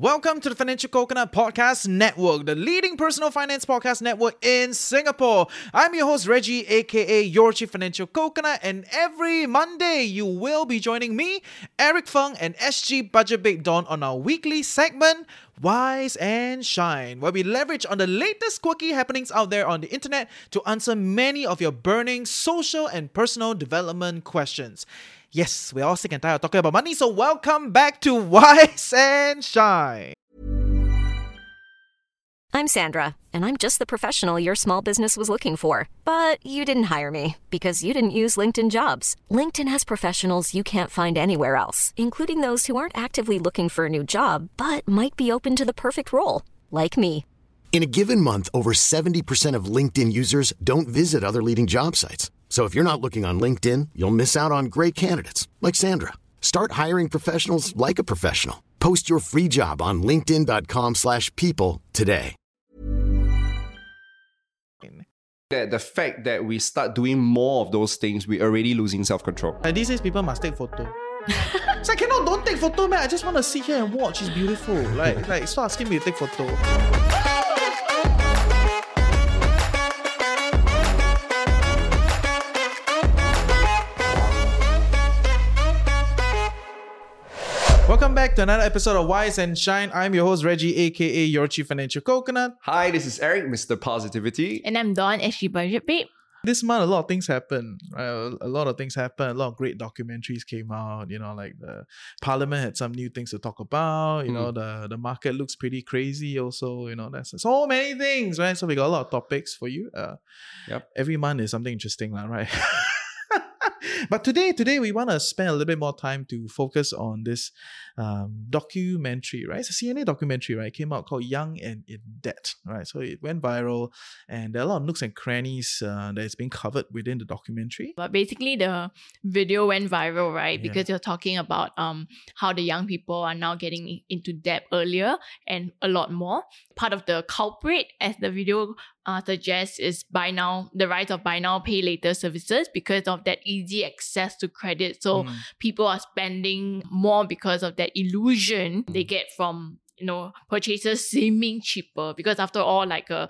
Welcome to the Financial Coconut Podcast Network, the leading personal finance podcast network in Singapore. I'm your host, Reggie, aka Your Chief Financial Coconut, and every Monday you will be joining me, Eric Fung, and SG Budget Babe Dawn on our weekly segment, Wise and Shine, where we leverage on the latest quirky happenings out there on the internet to answer many of your burning social and personal development questions. Yes, we're all sick and tired of talking about money, so welcome back to Wise and Shine. I'm Sandra, and I'm just the professional your small business was looking for. But you didn't hire me because you didn't use LinkedIn Jobs. LinkedIn has professionals you can't find anywhere else, including those who aren't actively looking for a new job, but might be open to the perfect role, like me. In a given month, over 70% of LinkedIn users don't visit other leading job sites. So if you're not looking on LinkedIn, you'll miss out on great candidates like Sandra. Start hiring professionals like a professional. Post your free job on linkedin.com/people today. The fact that we start doing more of those things, we're already losing self-control. Like these days, people must take photo. It's like, don't take photo, man. I just want to sit here and watch. It's beautiful. Like stop asking me to take photo. Welcome back to another episode of Wise and Shine. I'm your host, Reggie, aka Your Chief Financial Coconut. Hi, this is Eric, Mr. Positivity. And I'm Dawn, SG Budget Babe. This month, a lot of things happened. A lot of things happened. A lot of great documentaries came out. You know, like the Parliament had some new things to talk about. You know, the market looks pretty crazy also. You know, there's so many things, right? So we got a lot of topics for you. Yep. Every month is something interesting, right? But today we want to spend a little bit more time to focus on this documentary, right? It's a CNA documentary, right? It came out called Young and in Debt, right? So it went viral and there are a lot of nooks and crannies that is being covered within the documentary. But basically the video went viral, right? Because you're talking about how the young people are now getting into debt earlier and a lot more. Part of the culprit, as the video suggests, is the rise of buy now, pay later services because of that easy access to credit. So people are spending more because of that illusion they get from purchases seeming cheaper, because after all, like a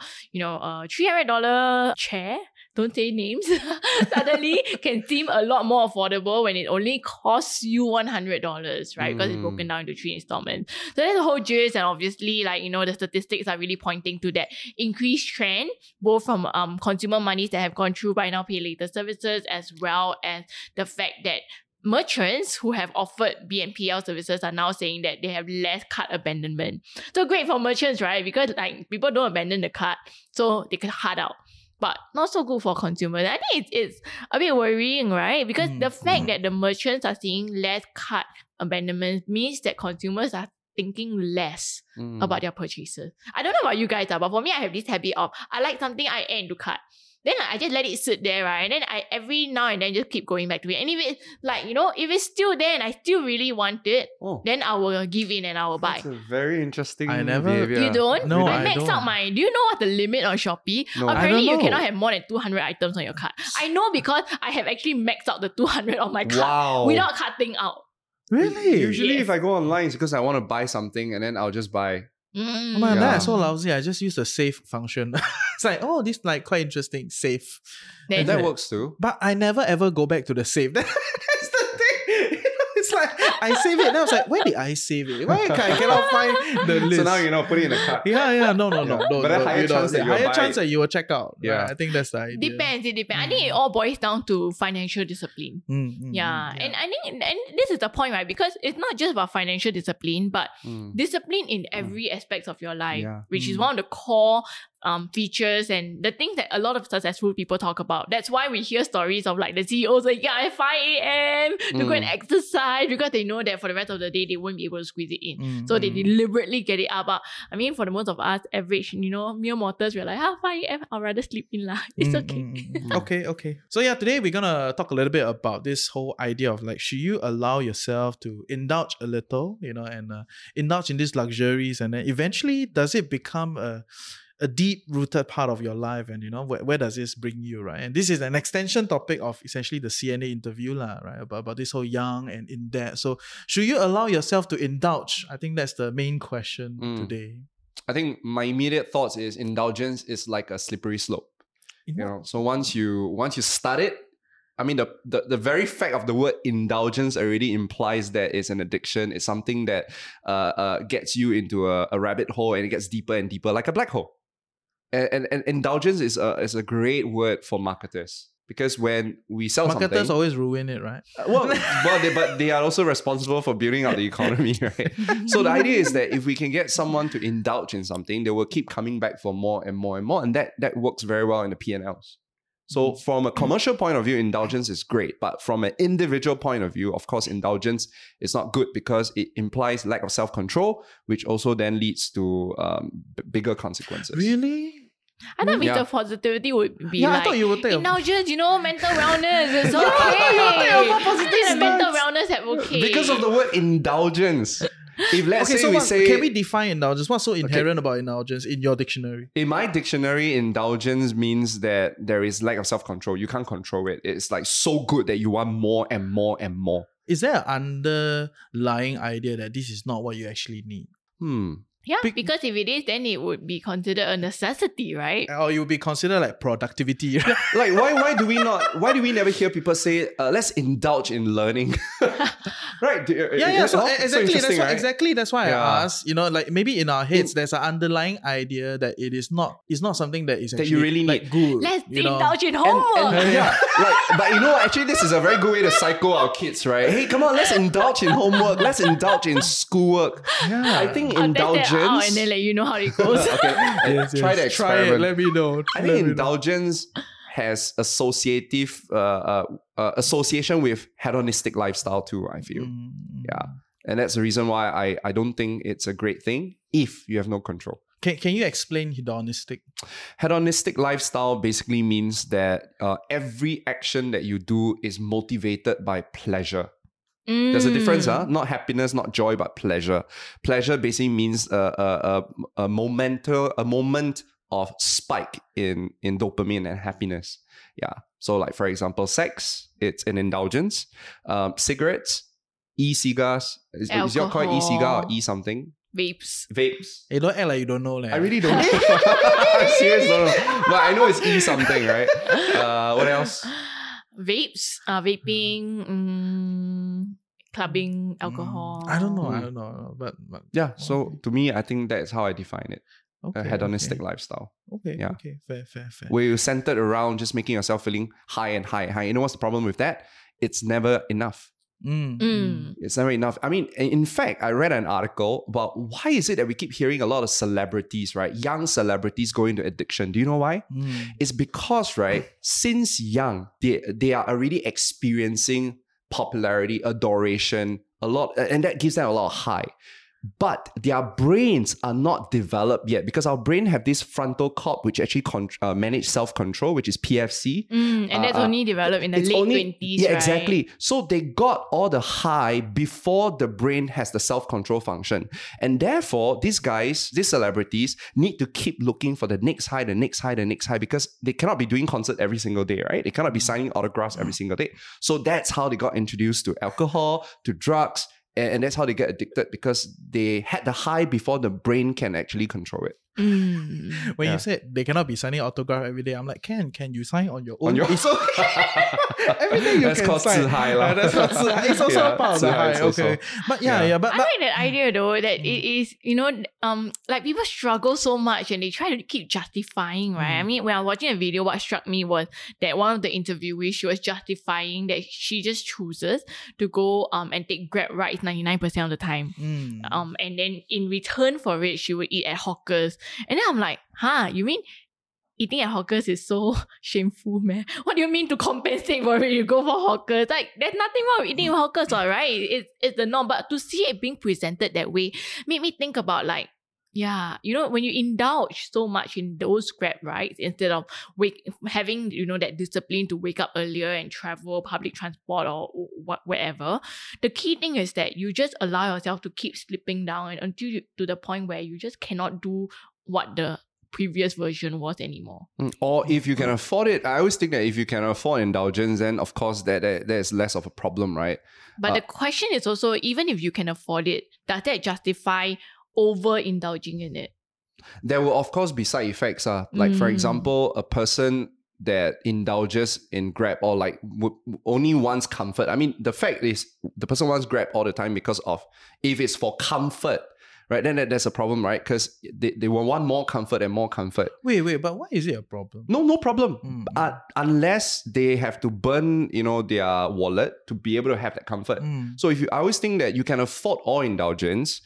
$300 chair, don't say names, suddenly can seem a lot more affordable when it only costs you $100, right? Because it's broken down into 3 installments. So that's the whole gist, and obviously, the statistics are really pointing to that increased trend, both from consumer monies that have gone through buy now, pay later services, as well as the fact that merchants who have offered BNPL services are now saying that they have less cart abandonment. So great for merchants, right? Because people don't abandon the cart, so they can hard out. But not so good for consumers. I think it's a bit worrying, right? Because the fact that the merchants are seeing less cart abandonment means that consumers are thinking less about their purchases. I don't know about you guys, but for me, I have this habit of, I like something, I add into cart. Then I just let it sit there, right? And then I every now and then just keep going back to it. And if it's if it's still there and I still really want it, then I will give in and I will buy. That's a very interesting behavior. You don't? No, I I max don't. out my... Do you know what's the limit on Shopee? No. Apparently, I don't you cannot know. have more than 200 items on your cart. I know because I have actually maxed out the 200 on my cart Wow. without cutting out. Really? Usually Yes. if I go online, it's because I want to buy something and then I'll just buy. Oh man, Yeah. that's so lousy. I just use the save function. It's like, this quite interesting. Save. Then- And that works too. But I never ever go back to the save. That's the thing. It's like I save it and I was like, where did I save it? Why I cannot find the list? So now put it in the cart. Yeah, no. But a higher chance that you'll buy chance it. that you will check out. Yeah. Right? I think that's the idea. Depends. It depends. I think it all boils down to financial discipline. Yeah. And I think and this is the point, right? Because it's not just about financial discipline, but discipline in every aspect of your life, Yeah. which is one of the core features and the things that a lot of successful people talk about. That's why we hear stories of the CEOs at 5 a.m. to go and exercise, because they know that for the rest of the day they won't be able to squeeze it in. So they deliberately get it up. But I mean, for the most of us, average, mere mortals, we're like, 5 a.m. I'll rather sleep in lah. It's okay. Okay. So today we're gonna talk a little bit about this whole idea of should you allow yourself to indulge a little, and indulge in these luxuries, and then eventually does it become a deep-rooted part of your life, and where does this bring you, right? And this is an extension topic of essentially the CNA interview, right? About this whole young and in debt. So should you allow yourself to indulge? I think that's the main question today. I think my immediate thoughts is indulgence is like a slippery slope. So once you start it, I mean, the very fact of the word indulgence already implies that it's an addiction. It's something that gets you into a rabbit hole, and it gets deeper and deeper, like a black hole. And indulgence is a great word for marketers, because when we sell marketers something, always ruin it, right? But they are also responsible for building up the economy, right? So the idea is that if we can get someone to indulge in something, they will keep coming back for more and more and more, and that works very well in the P&Ls. So from a commercial point of view, indulgence is great. But from an individual point of view, of course, indulgence is not good because it implies lack of self-control, which also then leads to bigger consequences. Really? I thought Mr. Positivity would be I thought you would take indulgence, mental wellness is okay. Mental wellness is okay. Because of the word indulgence. If let's say so we say... Can we define indulgence? What's so inherent about indulgence in your dictionary? In my dictionary, indulgence means that there is lack of self-control. You can't control it. It's like so good that you want more and more and more. Is there an underlying idea that this is not what you actually need? Yeah, because if it is, then it would be considered a necessity, right? Or it would be considered like productivity. Like why do we never hear people say let's indulge in learning? Right? So exactly. Right? That's why I asked. Like maybe in our heads there's an underlying idea that it's not something that is that actually you really like need. good. Let's indulge in homework. But actually this is a very good way to psycho our kids, right? Hey, come on, let's indulge in homework. Let's indulge in schoolwork. Yeah. I think indulgence. And then let you know how it goes. Okay, try the experiment. Try it. Let me know. I think indulgence has association with hedonistic lifestyle too, I feel. Yeah. And that's the reason why I don't think it's a great thing if you have no control. Can you explain hedonistic? Hedonistic lifestyle basically means that every action that you do is motivated by pleasure. There's a difference, not happiness, not joy, but pleasure. Pleasure basically means a moment of spike in dopamine and happiness. Yeah. So like, for example, sex, it's an indulgence. Cigarettes, e-cigars. Is your called e-cigar or e-something? Vapes. Hey, don't act like you don't know. I really don't know. I'm serious, don't know. But I know it's e-something, right? What else? Vapes, vaping, clubbing, alcohol. I don't know. But yeah, so to me, I think that's how I define it. A hedonistic lifestyle. Okay, yeah. Okay, fair. Where you're centered around just making yourself feeling high and high and high. You know what's the problem with that? It's never enough. It's never enough. I mean, in fact, I read an article about why is it that we keep hearing a lot of celebrities, right? Young celebrities go into addiction. Do you know why? It's because, right, since young, they are already experiencing popularity, adoration, a lot, and that gives them a lot of high. But their brains are not developed yet because our brain have this frontal cortex which actually manage self-control, which is PFC. And that's only developed in the late 20s, yeah, right? Exactly. So they got all the high before the brain has the self-control function. And therefore, these celebrities need to keep looking for the next high, the next high, the next high, because they cannot be doing concert every single day, right? They cannot be signing autographs every single day. So that's how they got introduced to alcohol, to drugs, and that's how they get addicted, because they had the high before the brain can actually control it. When you said they cannot be signing autograph every day, I'm like, can you sign on your own? Everything you that's can called sign. That's called It's also a part of the high. Okay. But but I like that idea though, that it is, like people struggle so much and they try to keep justifying, right? I mean, when I was watching a video, what struck me was that one of the interviewees, she was justifying that she just chooses to go and take Grab rides 99% of the time. And then in return for it, she would eat at hawkers. And then I'm like, you mean eating at hawkers is so shameful, man? What do you mean to compensate for it? You go for hawkers? Like, there's nothing wrong with eating at hawkers, all right? It's the norm. But to see it being presented that way made me think about like, when you indulge so much in those Grab rides instead of having, that discipline to wake up earlier and travel public transport or whatever, the key thing is that you just allow yourself to keep slipping down until to the point where you just cannot do what the previous version was anymore. Or if you can afford it, I always think that if you can afford indulgence, then of course there's less of a problem, right? But the question is also, even if you can afford it, does that justify overindulging in it? There will of course be side effects. Like for example, a person that indulges in Grab or like only wants comfort. I mean, the fact is the person wants Grab all the time because of, if it's for comfort, right, then there's a problem, right? Because they will want more comfort and more comfort. Wait, but why is it a problem? No problem. Unless they have to burn, their wallet to be able to have that comfort. So I always think that you can afford all indulgence.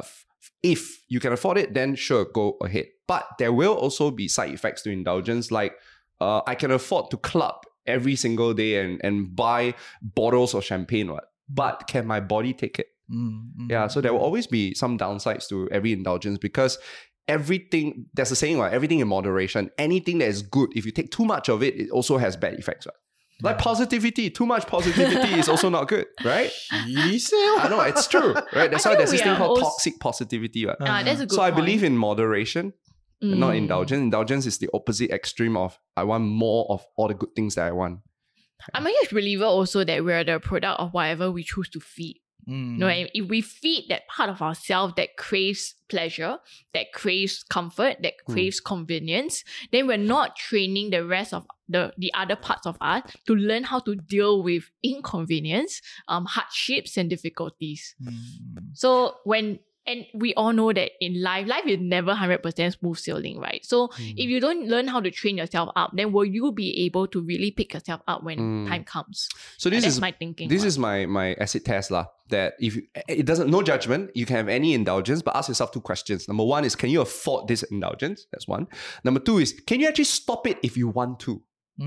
If you can afford it, then sure, go ahead. But there will also be side effects to indulgence, like I can afford to club every single day and buy bottles of champagne, but can my body take it? Yeah, so there will always be some downsides to every indulgence, because everything, there's a saying, everything in moderation. Anything that is good, if you take too much of it, it also has bad effects. Like positivity, too much positivity is also not good, right? I know, it's true, right? That's why there's this thing called toxic positivity. That's a good So I point. believe in moderation, not indulgence. Indulgence is the opposite extreme of I want more of all the good things that I want. I'm a huge believer also that we're the product of whatever we choose to feed. And if we feed that part of ourselves that craves pleasure, that craves comfort, that craves convenience, then we're not training the rest of the other parts of us to learn how to deal with inconvenience, hardships and difficulties. So and we all know that in life is never 100% smooth sailing, right? So if you don't learn how to train yourself up, then will you be able to really pick yourself up when time comes? So this is my thinking. This is my acid test that if it doesn't, no judgment, you can have any indulgence, but ask yourself two questions. Number one is, can you afford this indulgence? That's one. Number two is, can you actually stop it if you want to?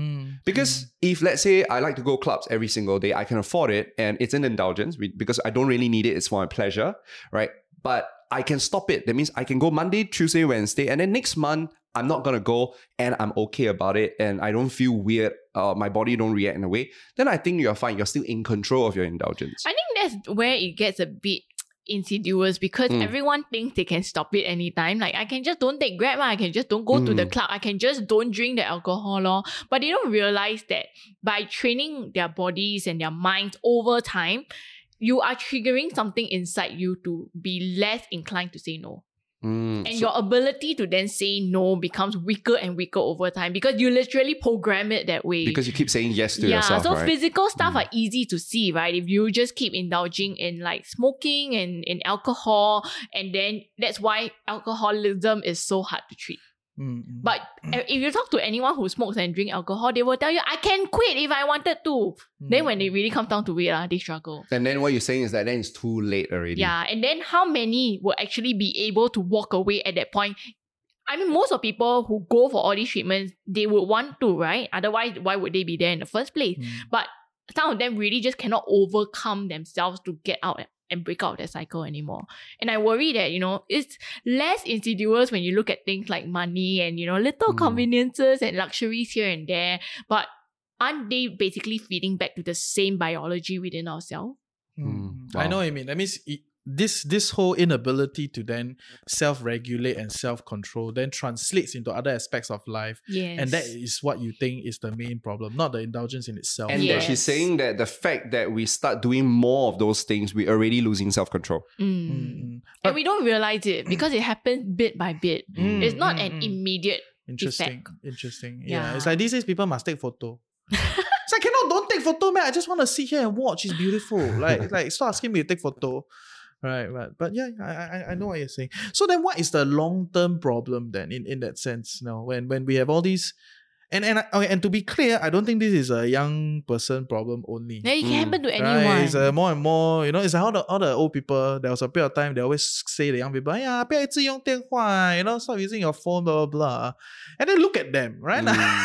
Because if, let's say, I like to go clubs every single day, I can afford it and it's an indulgence because I don't really need it, it's for my pleasure, right? But I can stop it. That means I can go Monday, Tuesday, Wednesday, and then next month I'm not going to go and I'm okay about it and I don't feel weird, my body don't react in a way. Then I think you're fine. You're still in control of your indulgence. I think that's where it gets a bit insidious, because everyone thinks they can stop it anytime. Like, I can just don't take Grab, I can just don't go to the club, I can just don't drink the alcohol. But they don't realize that by training their bodies and their minds over time, you are triggering something inside you to be less inclined to say no. And your ability to then say no becomes weaker and weaker over time because you literally program it that way. Because you keep saying yes to yourself, so right? physical stuff are easy to see, right? If you just keep indulging in like smoking and in alcohol, and then that's why alcoholism is so hard to treat. But if you talk to anyone who smokes and drinks alcohol, they will tell you, I can quit if I wanted to. Then when it really comes down to it, they struggle. And then what you're saying is that then it's too late already. Yeah, and then how many will actually be able to walk away at that point? I mean, most of people who go for all these treatments, they would want to, right? Otherwise, why would they be there in the first place? But some of them really just cannot overcome themselves to get out and break out of that cycle anymore. And I worry that, it's less insidious when you look at things like money and, little conveniences and luxuries here and there. But aren't they basically feeding back to the same biology within ourselves? Wow. I know what you mean. That means this whole inability to then self-regulate and self-control then translates into other aspects of life. Yes. And that is what you think is the main problem, not the indulgence in itself. And that she's saying that the fact that we start doing more of those things, we're already losing self-control. And we don't realize it because it happens bit by bit. It's not an immediate effect. Interesting. Yeah. It's like these days people must take photo. It's like, don't take photo, man. I just want to sit here and watch. It's beautiful. Like stop asking me to take photo. Right. But yeah, I know what you're saying. So then what is the long-term problem then in that sense? When we have all these, and to be clear, I don't think this is a young person problem only. Yeah, it can happen to anyone. Right? It's more and more, it's like all the old people, there was a period of time, they always say the young people, 不要一直用电话, stop using your phone, blah, blah, blah. And then look at them, right?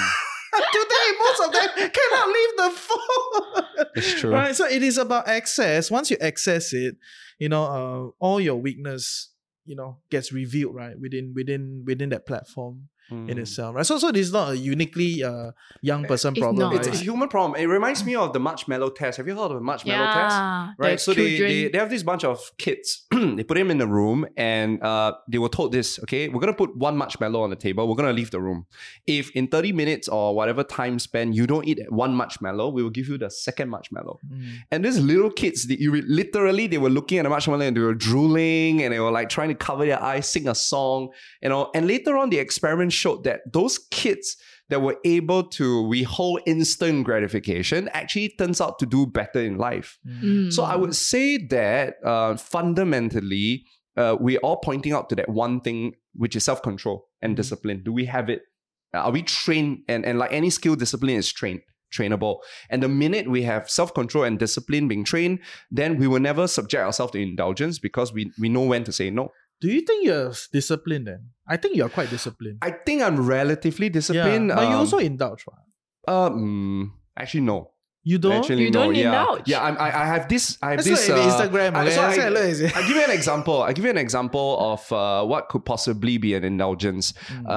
Today, most of them cannot leave the phone. It's true. Right? So it is about access. Once you access it, all your weakness, gets revealed, right, within that platform. in itself, right? So this is not a uniquely young person It's problem. not. Right? It's a human problem. It reminds me of the Marshmallow test. Have you heard of the Marshmallow test? Right. the So they children- have this bunch of kids. They put them in the room and they were told this, okay, we're going to put one marshmallow on the table. We're going to leave the room. If in 30 minutes or whatever time span you don't eat one marshmallow, we will give you the second marshmallow. And these little kids, they were looking at the marshmallow and they were drooling and they were like trying to cover their eyes, sing a song, you know. And later on, the experiment showed that those kids that were able to withhold instant gratification actually turns out to do better in life. So I would say that fundamentally, we're all pointing out to that one thing, which is self-control and discipline. Do we have it? Are we trained? And like any skill, discipline is trainable. And the minute we have self-control and discipline being trained, then we will never subject ourselves to indulgence because we know when to say no. Do you think you're disciplined then? I think you're quite disciplined. I think I'm relatively disciplined. But you also indulge, right? Actually, no. You don't? Actually, You no. don't Yeah, indulge? yeah. I have this. Let's look at the Instagram, okay? so Let's I look at it. give you an example. I give you an example of what could possibly be an indulgence.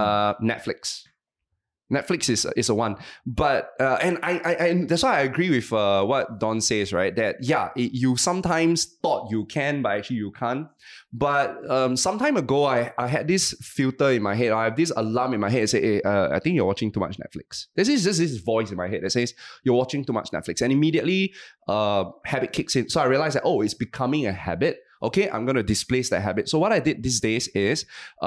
Netflix. Netflix is a one, but and I that's why I agree with what Don says, right? That you sometimes thought you can, but actually you can't. But some time ago, I had this filter in my head. I have this alarm in my head that say, hey, I think you're watching too much Netflix. This is just this voice in my head that says you're watching too much Netflix, and immediately habit kicks in. So I realized that it's becoming a habit. Okay, I'm going to displace that habit. So what I did these days is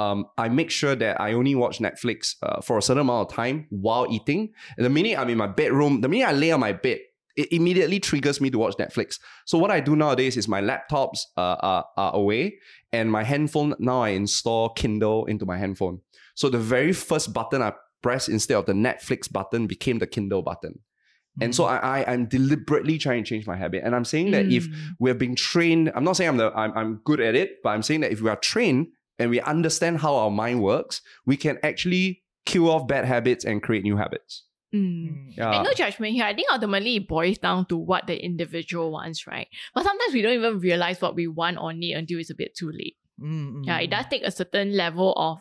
I make sure that I only watch Netflix for a certain amount of time while eating. And the minute I'm in my bedroom, the minute I lay on my bed, it immediately triggers me to watch Netflix. So what I do nowadays is my laptops are away and my handphone, now I install Kindle into my handphone. So the very first button I pressed instead of the Netflix button became the Kindle button. And so I'm deliberately trying to change my habit. And I'm saying that if we're being trained, I'm not saying I'm good at it, but I'm saying that if we are trained and we understand how our mind works, we can actually kill off bad habits and create new habits. Yeah. And no judgment here. I think ultimately it boils down to what the individual wants, right? But sometimes we don't even realize what we want or need until it's a bit too late. Yeah, it does take a certain level of,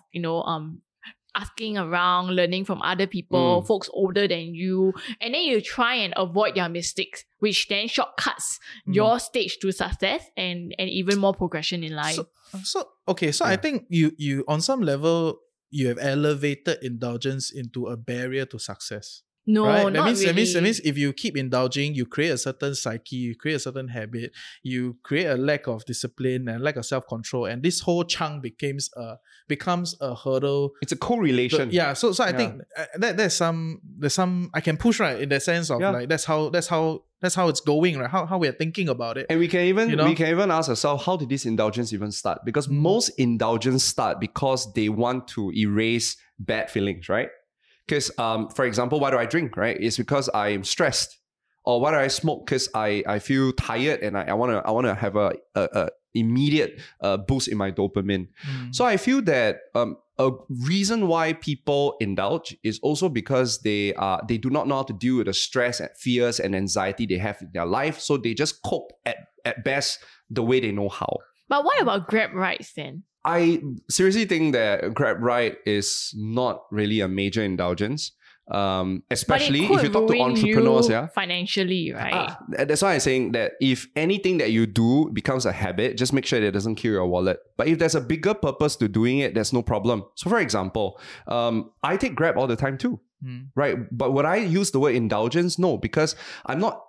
asking around, learning from other people, folks older than you, and then you try and avoid their mistakes, which then shortcuts your stage to success and even more progression in life. So I think you on some level you have elevated indulgence into a barrier to success. No, right? not really. That means if you keep indulging, you create a certain psyche, you create a certain habit, you create a lack of discipline and lack of self-control, and this whole chunk becomes a hurdle. It's a correlation. So I think there's some I can push, right, in the sense of like that's how it's going, right? How we are thinking about it. And we can even ask ourselves, how did this indulgence even start? Because most indulgence start because they want to erase bad feelings, right? Because, for example, why do I drink, right? It's because I'm stressed. Or why do I smoke? Because I feel tired and I want to have a immediate boost in my dopamine. So I feel that a reason why people indulge is also because they do not know how to deal with the stress and fears and anxiety they have in their life. So they just cope at best the way they know how. But what about Grab rides then? I seriously think that Grab ride is not really a major indulgence. Especially if you talk to entrepreneurs, financially, right? That's why I'm saying that if anything that you do becomes a habit, just make sure that it doesn't kill your wallet. But if there's a bigger purpose to doing it, there's no problem. So for example, I take Grab all the time too. Right, but would I use the word indulgence? No, because I'm not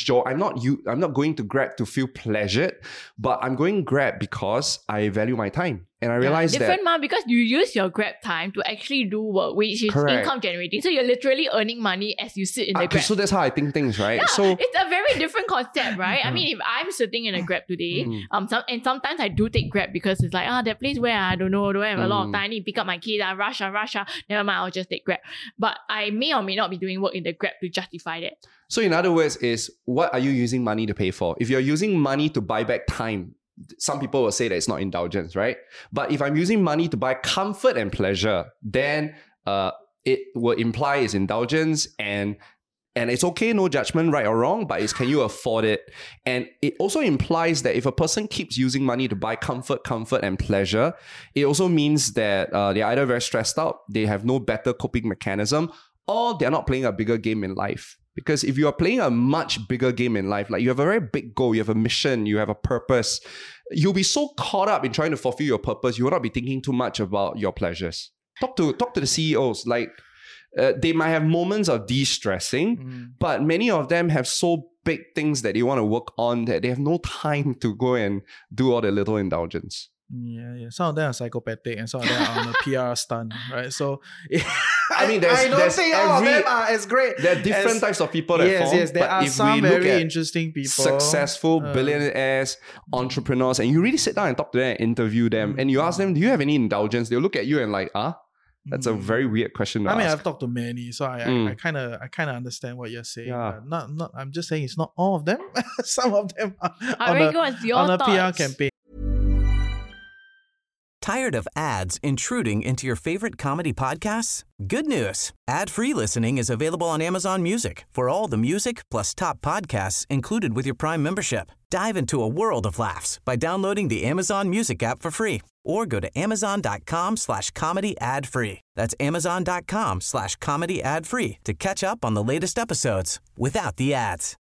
going to Grab to feel pleasured, but I'm going Grab because I value my time. And I realize different, because you use your Grab time to actually do work, which is income generating. So you're literally earning money as you sit in the Grab. So that's how I think things, right? Yeah, so it's a very different concept, right? I mean, if I'm sitting in a Grab today, and sometimes I do take Grab because it's like, that place where I don't have a lot of time, I need to pick up my kids, rush, never mind, I'll just take Grab. But I may or may not be doing work in the Grab to justify that. So in other words, is what are you using money to pay for? If you're using money to buy back time, some people will say that it's not indulgence, right? But if I'm using money to buy comfort and pleasure, then it will imply it's indulgence. And And it's okay, no judgment, right or wrong, but it's can you afford it? And it also implies that if a person keeps using money to buy comfort and pleasure, it also means that they're either very stressed out, they have no better coping mechanism, or they're not playing a bigger game in life. Because if you are playing a much bigger game in life, like you have a very big goal, you have a mission, you have a purpose, you'll be so caught up in trying to fulfill your purpose, you will not be thinking too much about your pleasures. Talk to the CEOs. Like, they might have moments of de-stressing, but many of them have so big things that they want to work on that they have no time to go and do all the little indulgence. Yeah. Some of them are psychopathic and some of them are on a PR stunt, right? So, I mean, I don't think all of them are as great. There are different types of people that form. Yes, there are some very interesting people. Successful billionaires, entrepreneurs, and you really sit down and talk to them and interview them, and you ask them, do you have any indulgence? They'll look at you and like, that's a very weird question to ask. I've talked to many, so I kind of understand what you're saying. Yeah. Not I'm just saying it's not all of them. Some of them are on a PR campaign. Tired of ads intruding into your favorite comedy podcasts? Good news. Ad-free listening is available on Amazon Music for all the music plus top podcasts included with your Prime membership. Dive into a world of laughs by downloading the Amazon Music app for free or go to amazon.com/comedy ad-free. That's amazon.com/comedy ad-free to catch up on the latest episodes without the ads.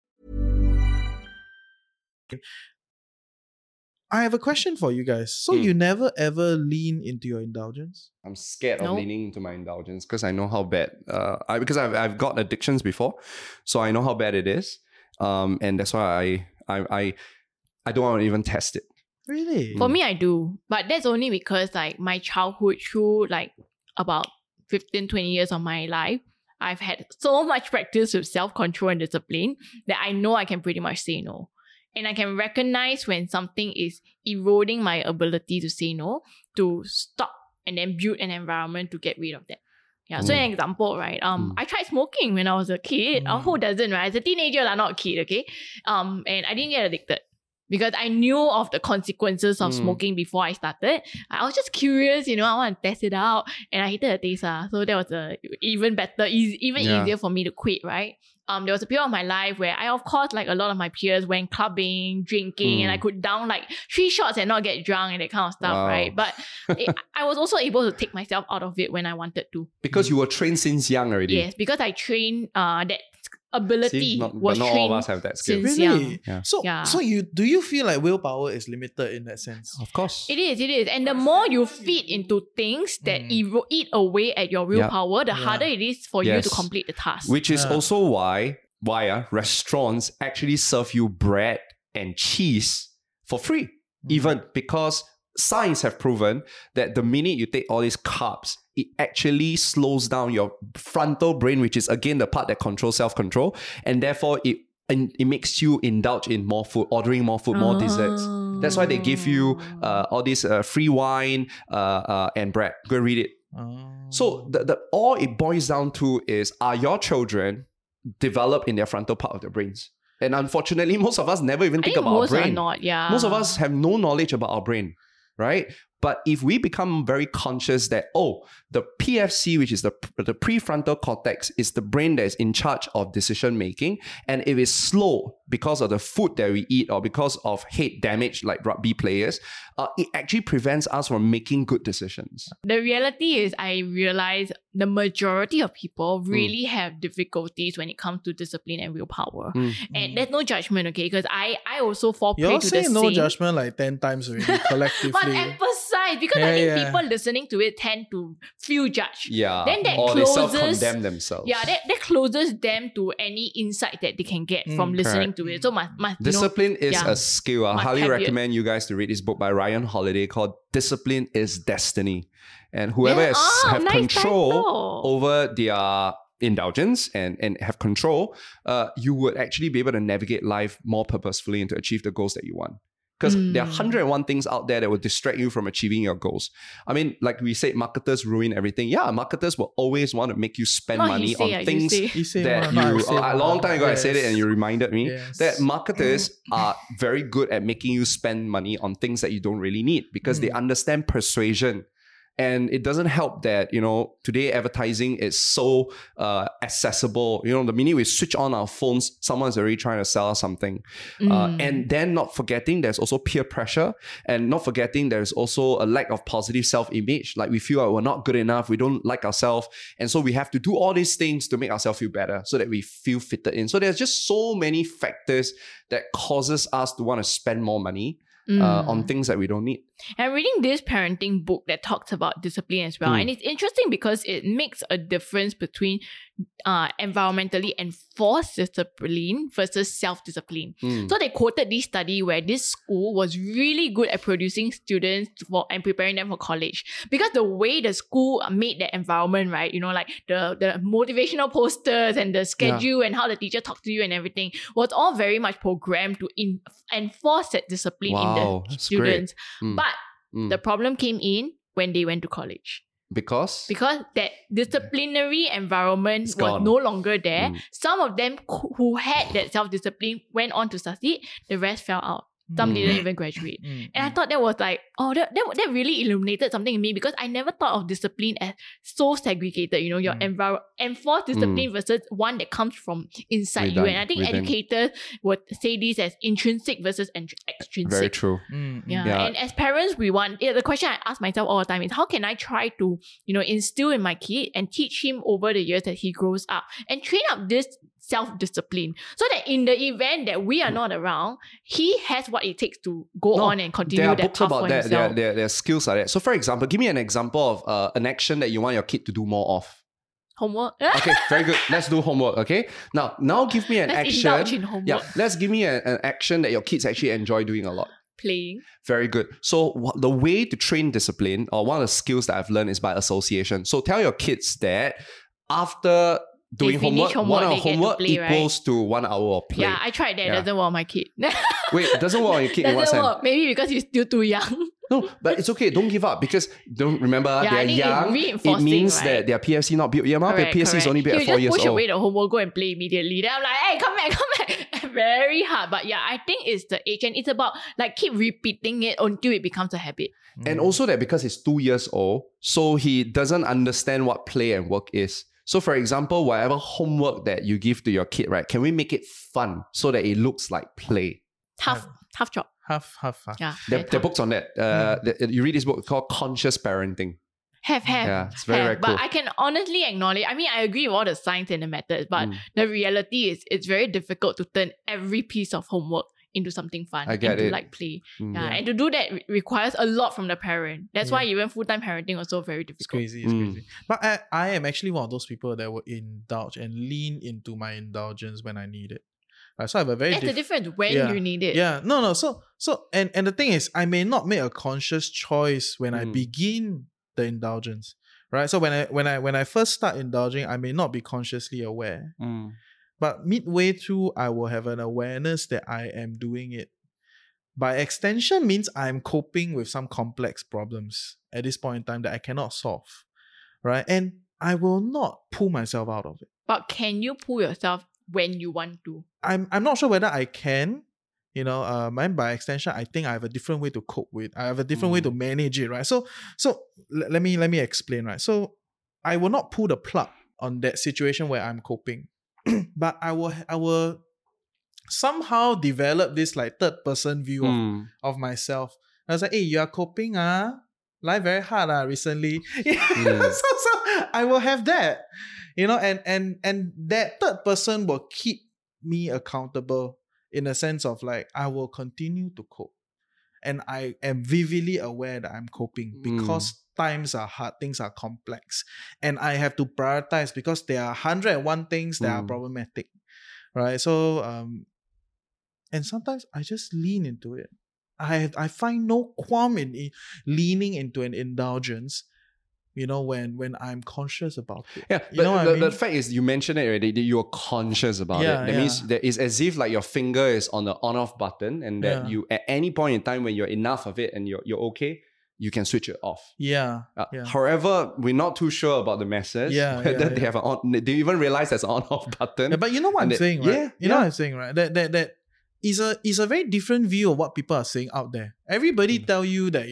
I have a question for you guys. So you never ever lean into your indulgence? I'm scared of leaning into my indulgence because I know how bad. Because I've got addictions before, so I know how bad it is. And that's why I don't want to even test it. Really? For me, I do. But that's only because like my childhood through like about 15, 20 years of my life, I've had so much practice with self-control and discipline that I know I can pretty much say no. And I can recognize when something is eroding my ability to say no, to stop and then build an environment to get rid of that. Yeah, so an example, right? I tried smoking when I was a kid. Who doesn't, right? As a teenager, not a kid, okay? And I didn't get addicted because I knew of the consequences of smoking before I started. I was just curious, I want to test it out, and I hated the taste. So that was even better, easier for me to quit, right? There was a period of my life where I, of course, like a lot of my peers, went clubbing, drinking, and I could down like 3 shots and not get drunk and that kind of stuff, right? But I was also able to take myself out of it when I wanted to. Because you were trained since young already. Yes, because I trained that ability was not trained all of us have that skill. since Really? young. So do you feel like willpower is limited in that sense? Of course. It is. And the more you feed into things that eat away at your willpower, the harder it is for you to complete the task. Which is also why restaurants actually serve you bread and cheese for free. Even because science have proven that the minute you take all these carbs, it actually slows down your frontal brain, which is again the part that controls self-control, and therefore it makes you indulge in more food, ordering more food, more desserts. That's why they give you all this free wine and bread. Go read it. So the all it boils down to is, are your children developed in their frontal part of their brains? And unfortunately, most of us never even think about our brain. Most of us have no knowledge about our brain, right? But if we become very conscious that, the PFC, which is the prefrontal cortex, is the brain that is in charge of decision making, and if it's slow because of the food that we eat or because of head damage like rugby players, it actually prevents us from making good decisions. The reality is, I realize the majority of people really have difficulties when it comes to discipline and willpower. And there's no judgment, okay? Because I also fall prey to the same. You're saying no judgment like 10 times already, collectively. But emphasize, because I think people listening to it tend to feel judged. Yeah. Then that or closes, they self-condemn themselves. Yeah, that closes them to any insight that they can get from listening to it. So discipline is a skill. I highly recommend you guys to read this book by Ryan Holiday called Discipline is Destiny. And whoever has control over their indulgence and have control, you would actually be able to navigate life more purposefully and to achieve the goals that you want. Because there are 101 things out there that will distract you from achieving your goals. I mean, like we said, marketers ruin everything. Yeah, marketers will always want to make you spend money on things that a long time ago I said it and you reminded me that marketers are very good at making you spend money on things that you don't really need because they understand persuasion. And it doesn't help that, today advertising is so accessible. The minute we switch on our phones, someone's already trying to sell us something. And then not forgetting there's also peer pressure, and not forgetting there's also a lack of positive self-image. Like we feel like we're not good enough, we don't like ourselves. And so we have to do all these things to make ourselves feel better so that we feel fitted in. So there's just so many factors that causes us to want to spend more money on things that we don't need. I'm reading this parenting book that talks about discipline as well. And it's interesting because it makes a difference between environmentally enforced discipline versus self-discipline. So they quoted this study where this school was really good at producing students and preparing them for college. Because the way the school made the environment, right? Like the motivational posters and the schedule and how the teacher talked to you and everything was all very much programmed to enforce that discipline in the students. But the problem came in when they went to college. Because that disciplinary environment was no longer there. Some of them who had that self-discipline went on to succeed. The rest fell out. Some didn't even graduate. And I thought that was like, that really illuminated something in me, because I never thought of discipline as so segregated, your enforced discipline versus one that comes from inside you. And I think educators would say this as intrinsic versus extrinsic. Very true. Yeah. And as parents, the question I ask myself all the time is, how can I try to, instill in my kid and teach him over the years that he grows up and train up this self-discipline, so that in the event that we are not around, he has what it takes to go on and continue that path for himself. There are skills like that. So for example, give me an example of an action that you want your kid to do more of. Homework. Okay, very good. Let's do homework, okay? Now give me an action. Indulge in homework. Yeah, let's give me an action that your kids actually enjoy doing a lot. Playing. Very good. So the way to train discipline, or one of the skills that I've learned, is by association. So tell your kids that after doing homework, 1 hour homework equals to 1 hour of play. Yeah, I tried that. It doesn't work on my kid. Wait, it doesn't work on your kid in what sense? Maybe because he's still too young. No, but it's okay. Don't give up, because don't remember they're young. It means that their PFC not built yet. Their PFC is only built at 4 years old. Push away the homework, go and play immediately. Then I'm like, hey, come back. Very hard. But yeah, I think it's the age, and it's about like keep repeating it until it becomes a habit. And also that because he's 2 years old, so he doesn't understand what play and work is. So for example, whatever homework that you give to your kid, right, can we make it fun so that it looks like play? Tough job. Half. Yeah, there are books on that. You read this book called Conscious Parenting. Have. Yeah, it's very cool. But I can honestly acknowledge, I agree with all the science and the methods, but the reality is it's very difficult to turn every piece of homework into something fun, into like play. And to do that requires a lot from the parent. That's why even full-time parenting was so very difficult. It's crazy. But I am actually one of those people that will indulge and lean into my indulgence when I need it. So I have a very the difference when you need it. Yeah, no. So and the thing is, I may not make a conscious choice when I begin the indulgence, right? So when I first start indulging, I may not be consciously aware. But midway through, I will have an awareness that I am doing it. By extension means I'm coping with some complex problems at this point in time that I cannot solve, right? And I will not pull myself out of it. But can you pull yourself when you want to? I'm not sure whether I can. By extension, I think I have a different way to cope with. I have a different way to manage it, right? So let me explain, right? So I will not pull the plug on that situation where I'm coping. But I will somehow develop this like third person view of myself. I was like, hey, you are coping, life very hard recently. So I will have that, and that third person will keep me accountable in a sense of like, I will continue to cope. And I am vividly aware that I'm coping because times are hard, things are complex. And I have to prioritize because there are 101 things that are problematic, right? So, and sometimes I just lean into it. I find no qualm in leaning into an indulgence, when I'm conscious about it. Yeah, but the fact is, you mentioned it already, that you're conscious about it. That means that it's as if like your finger is on the on-off button, and that you, at any point in time when you're enough of it and you're okay, you can switch it off. However, we're not too sure about the masses. Whether they have they even realize there's an on-off button. Yeah, but you know what I'm saying, right? What I'm saying, right? That is a very different view of what people are saying out there. Everybody tell you that,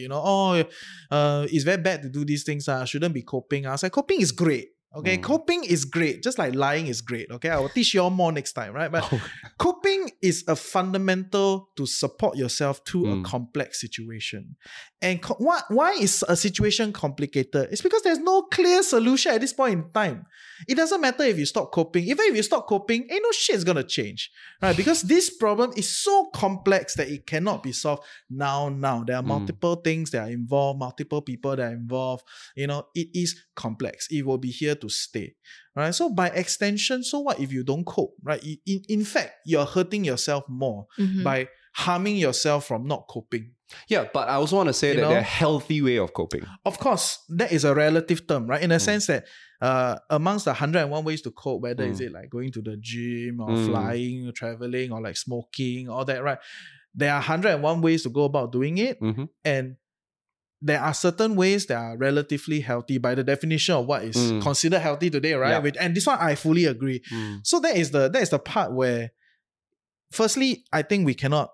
it's very bad to do these things. Shouldn't be coping. I was like, coping is great. Okay, coping is great. Just like lying is great. Okay, I will teach you all more next time, right? But coping is a fundamental to support yourself through a complex situation. And why is a situation complicated? It's because there's no clear solution at this point in time. It doesn't matter if you stop coping. Even if you stop coping, ain't no shit's gonna change, right? Because this problem is so complex that it cannot be solved now. There are multiple things that are involved, multiple people that are involved. It is complex. It will be here to stay, right? So by extension, so what if you don't cope, right? In fact, you're hurting yourself more by harming yourself from not coping. Yeah, but I also want to say that there are healthy way of coping. Of course, that is a relative term, right? In a sense that amongst the 101 ways to cope, whether is it like going to the gym or flying, or traveling, or like smoking, all that, right? There are 101 ways to go about doing it. And there are certain ways that are relatively healthy by the definition of what is considered healthy today, right? Yeah. And this one I fully agree. So that is the part where, firstly, I think we cannot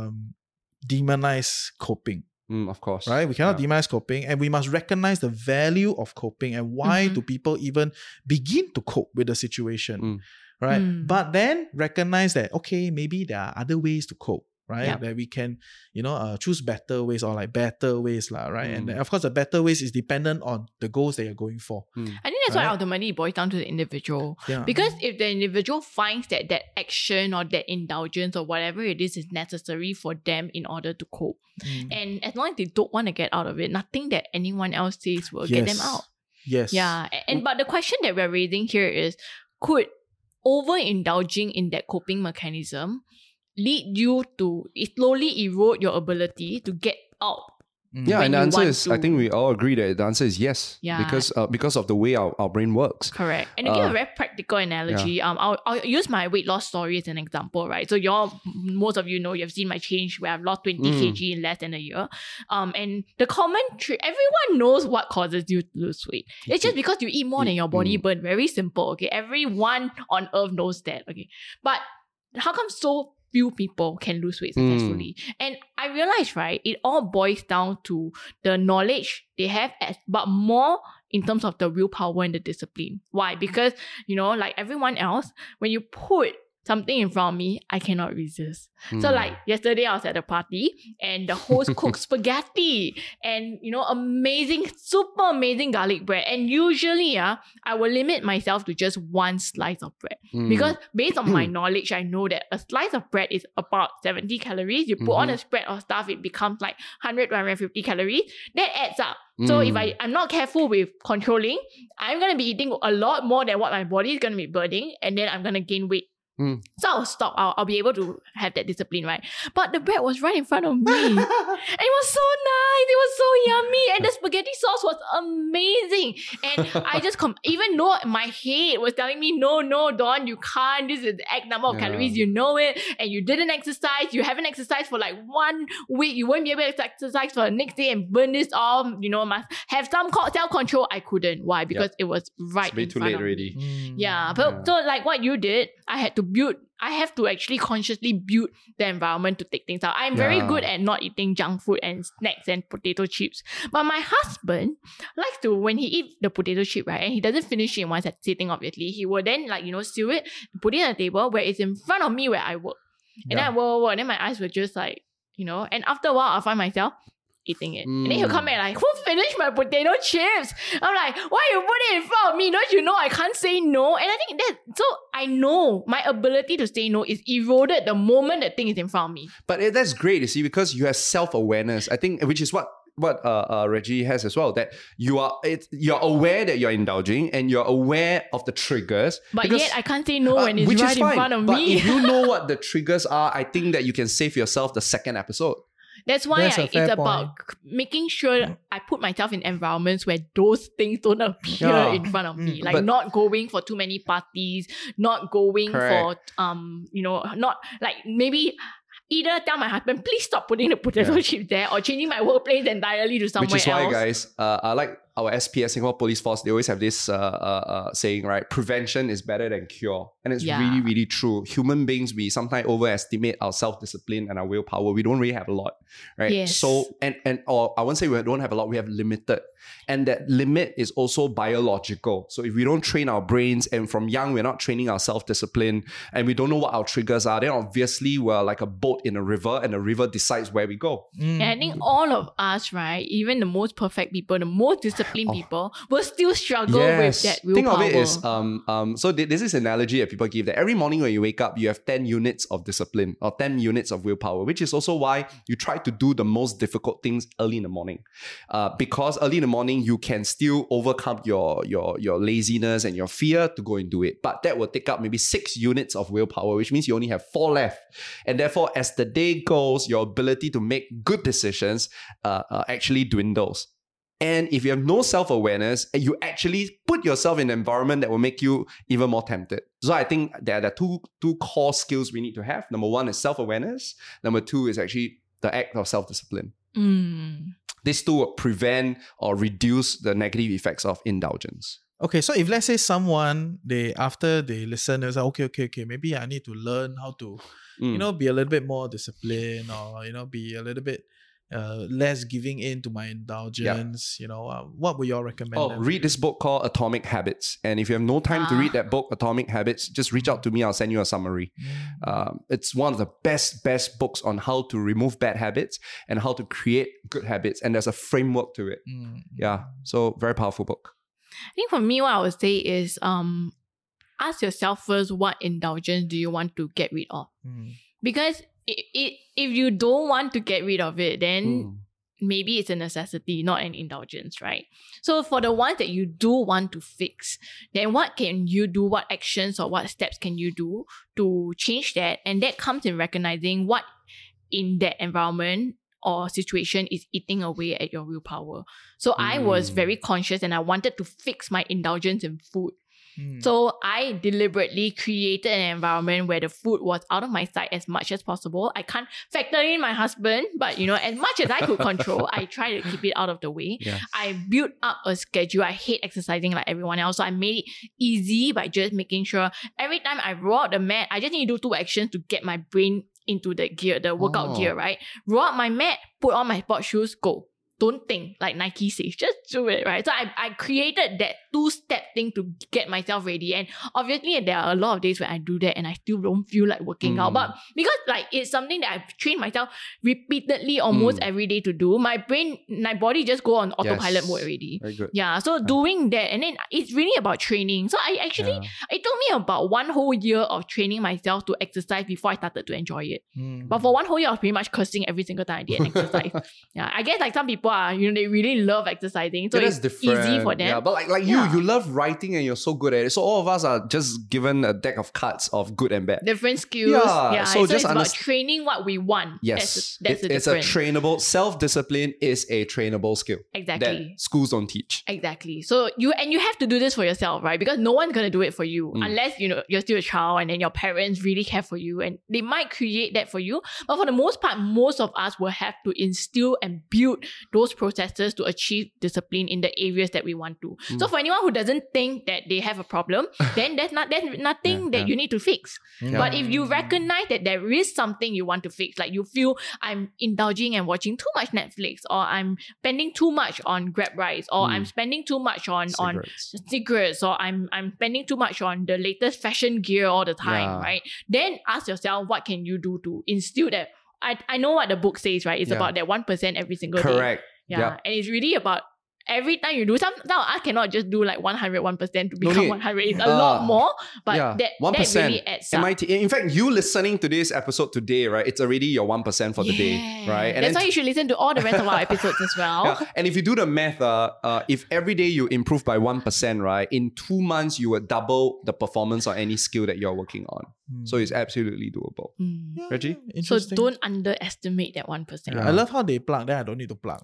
demonize coping. Of course. Right? We cannot demonize coping, and we must recognize the value of coping and why do people even begin to cope with the situation. Right? But then recognize that, okay, maybe there are other ways to cope. Right? Yep. That we can, choose better ways or like better ways, right? And of course, the better ways is dependent on the goals that you're going for. I think that's why ultimately it boils down to the individual. Yeah. Because if the individual finds that action or that indulgence or whatever it is necessary for them in order to cope, and as long as they don't want to get out of it, nothing that anyone else says will get them out. Yes. Yeah. But the question that we're raising here is, could overindulging in that coping mechanism lead you to slowly erode your ability to get out? Yeah, and the answer is, I think we all agree that the answer is yes. Yeah. Because of the way our brain works. Correct. And to give a very practical analogy, I'll use my weight loss story as an example, right? So most of you know, you've seen my change where I've lost 20 kg in less than a year. And the common trick, everyone knows what causes you to lose weight. It's just because you eat more than your body burn. Very simple, okay? Everyone on earth knows that, okay? But how come so few people can lose weight successfully? And I realized, right, it all boils down to the knowledge they have, but more in terms of the willpower and the discipline. Why? Because, like everyone else, when you put something in front of me, I cannot resist. So like yesterday I was at a party and the host cooked spaghetti and amazing, super amazing garlic bread. And usually I will limit myself to just one slice of bread. Because based on my knowledge, I know that a slice of bread is about 70 calories. You put on a spread of stuff, it becomes like 100 to 150 calories. That adds up. So if I'm not careful with controlling, I'm going to be eating a lot more than what my body is going to be burning, and then I'm going to gain weight. So I'll stop. I'll be able to have that discipline, right? But the bread was right in front of me. And it was so nice. It was so yummy. And the spaghetti sauce was amazing. And I just, even though my head was telling me, no, Dawn, you can't. This is the exact number of calories. You know it. And you didn't exercise. You haven't exercised for like 1 week. You won't be able to exercise for the next day and burn this off. Must have some self-control. I couldn't. Why? Because it was right in front of me. It's way too late already. Yeah. But so like what you did, I have to actually consciously build the environment to take things out. I'm very good at not eating junk food and snacks and potato chips. But my husband likes to, when he eats the potato chip, right, and he doesn't finish it in one sitting, obviously, he will then seal it, put it on the table where it's in front of me where I work. And then I work, and then my eyes were just like, and after a while, I'll find myself eating it. And then he'll come back like, who finished my potato chips? I'm like, why you put it in front of me? Don't you know I can't say no? And I think so I know my ability to say no is eroded the moment the thing is in front of me. But that's great, you see, because you have self-awareness, I think, which is what Reggie has as well, that you're aware that you're indulging and you're aware of the triggers. But yet I can't say no when it's right in front of but me. If you know what the triggers are, I think that you can save yourself the second episode. That's why it's about making sure I put myself in environments where those things don't appear in front of me. Like not going for too many parties, not going for, not like maybe either tell my husband, please stop putting the potato chips there, or changing my workplace entirely to somewhere else. Which is why, guys, I like our SPS, Singapore Police Force, they always have this saying, right? Prevention is better than cure. And it's really, really true. Human beings, we sometimes overestimate our self-discipline and our willpower. We don't really have a lot, right? Yes. So, or I won't say we don't have a lot, we have limited. And that limit is also biological. So if we don't train our brains, and from young, we're not training our self-discipline, and we don't know what our triggers are, then obviously we're like a boat in a river, and the river decides where we go. And I think all of us, right, even the most perfect people, the most disciplined people, will still struggle with that willpower. Think of it as, so this is an analogy that people give, that every morning when you wake up, you have 10 units of discipline or 10 units of willpower, which is also why you try to do the most difficult things early in the morning. Because early in the morning, you can still overcome your laziness and your fear to go and do it. But that will take up maybe 6 units of willpower, which means you only have 4 left. And therefore, as the day goes, your ability to make good decisions actually dwindles. And if you have no self-awareness, you actually put yourself in an environment that will make you even more tempted. So I think there are two core skills we need to have. Number 1 is self-awareness. Number 2 is actually the act of self-discipline. These two will prevent or reduce the negative effects of indulgence. Okay, so if let's say someone, after they listen, they say, okay, maybe I need to learn how to, be a little bit more disciplined, or, be a little bit less giving in to my indulgence, what would you all recommend? Read this book called Atomic Habits. And if you have no time to read that book, Atomic Habits, just reach out to me. I'll send you a summary. It's one of the best books on how to remove bad habits and how to create good habits. And there's a framework to it. Yeah. So very powerful book. I think for me, what I would say is ask yourself first, what indulgence do you want to get rid of? Because if you don't want to get rid of it, then maybe it's a necessity, not an indulgence, right? So for the ones that you do want to fix, then what can you do? What actions or what steps can you do to change that? And that comes in recognizing what in that environment or situation is eating away at your willpower. So I was very conscious and I wanted to fix my indulgence in food. So I deliberately created an environment where the food was out of my sight as much as possible. I can't factor in my husband, but as much as I could control, I try to keep it out of the way. Yes. I built up a schedule. I hate exercising like everyone else. So I made it easy by just making sure every time I roll out the mat, I just need to do 2 actions to get my brain into the gear, the workout gear, right? Roll out my mat, put on my sports shoes, go. Don't think, like Nike says, just do it, right? So I created that 2-step thing to get myself ready. And obviously there are a lot of days where I do that and I still don't feel like working out. But because it's something that I've trained myself repeatedly almost every day to do, my body just go on autopilot mode already. Very good. Yeah, so doing that, and then it's really about training. So it took me about 1 whole year of training myself to exercise before I started to enjoy it. But for 1 whole year, I was pretty much cursing every single time I did an exercise. Yeah, I guess some people are, they really love exercising. So it's easy for them. Yeah, but like you love writing and you're so good at it. So all of us are just given a deck of cards of good and bad. Different skills. Yeah. So just it's about training what we want. Yes. It's a trainable, self-discipline is a trainable skill. Exactly. That schools don't teach. Exactly. So you have to do this for yourself, right? Because no one's going to do it for you unless, you're still a child and then your parents really care for you and they might create that for you. But for the most part, most of us will have to instill and build those processes to achieve discipline in the areas that we want to. So for anyone who doesn't think that they have a problem, then there's nothing that you need to fix. But if you recognize that there is something you want to fix, like you feel I'm indulging and watching too much Netflix, or I'm spending too much on Grab rides, or I'm spending too much on cigarettes, or I'm spending too much on the latest fashion gear all the time, right? Then ask yourself, what can you do to instill that? I know what the book says, right? It's about that 1% every single day. Correct. Yeah. And it's really about every time you do something. Now, I cannot just do like 101% to become 100. It's a lot more, but that 1%, that really adds up. In fact, you listening to this episode today, right? It's already your 1% for the day, right? And that's why you should listen to all the rest of our episodes as well. Yeah. And if you do the math, if every day you improve by 1%, right? In 2 months, you will double the performance on any skill that you're working on. So it's absolutely doable. Reggie? So don't underestimate that 1%. I love how they plug, then I don't need to plug.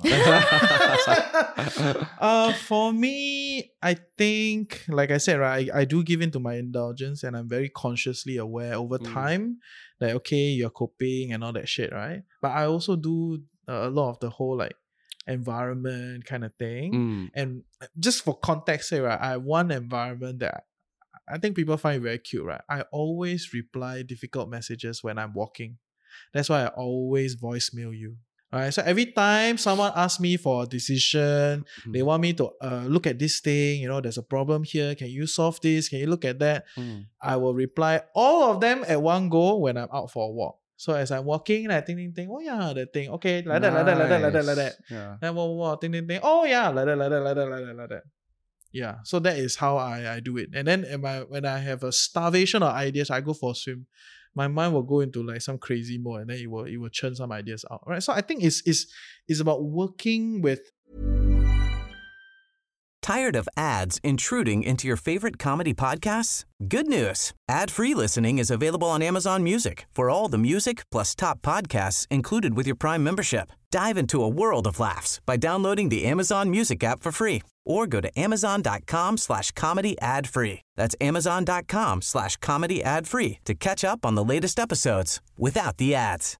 For me, I think, like I said, right, I do give in to my indulgence and I'm very consciously aware over time that, okay, you're coping and all that shit, right? But I also do a lot of the whole environment kind of thing. And just for context sake, right, I have one environment that I think people find very cute, right? I always reply difficult messages when I'm walking. That's why I always voicemail you. Alright, so every time someone asks me for a decision, they want me to look at this thing, there's a problem here. Can you solve this? Can you look at that? I will reply all of them at one go when I'm out for a walk. So as I'm walking, I think, oh yeah, that thing. Okay, like that. Yeah. Then walk, think. Oh yeah, like that. Yeah, so that is how I do it. And then when I have a starvation of ideas, I go for a swim. My mind will go into like some crazy mode, and then it will churn some ideas out. Right. So I think it's about working with. Tired of ads intruding into your favorite comedy podcasts? Good news. Ad-free listening is available on Amazon Music for all the music plus top podcasts included with your Prime membership. Dive into a world of laughs by downloading the Amazon Music app for free or go to amazon.com/comedy ad-free. That's amazon.com/comedy ad-free to catch up on the latest episodes without the ads.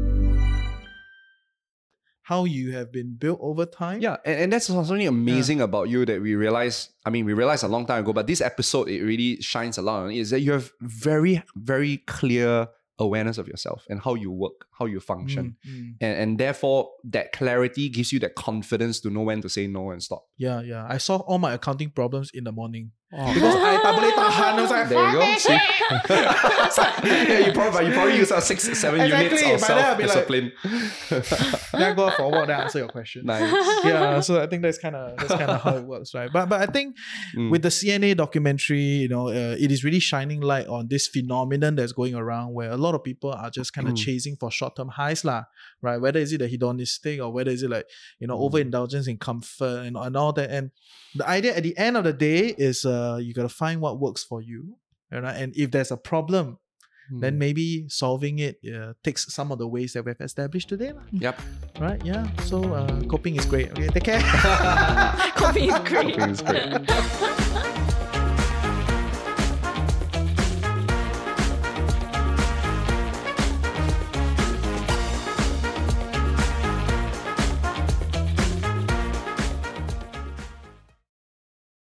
How you have been built over time. Yeah, and that's something amazing about you that we realized a long time ago, but this episode, it really shines a lot on it, is that you have very, very clear awareness of yourself and how you work, how you function. And therefore, that clarity gives you that confidence to know when to say no and stop. Yeah. I solve all my accounting problems in the morning. Because I tak boleh tahan. I was like, there you go. See? Yeah, you probably use 6-7 units of self-discipline. Then I go out for a walk, then I answer your question. Nice. Yeah, so I think that's kind of how it works, right? But I think with the CNA documentary, it is really shining light on this phenomenon that's going around where a lot of people are just kind of chasing for short-term highs, right? Whether is it a hedonistic or whether is it like, overindulgence in comfort and all that. And the idea at the end of the day is you got to find what works for you. Right? And if there's a problem, then maybe solving it takes some of the ways that we've established today. Yep. Right? Yeah. So coping is great. Okay, take care. Coping is great. Coping is great.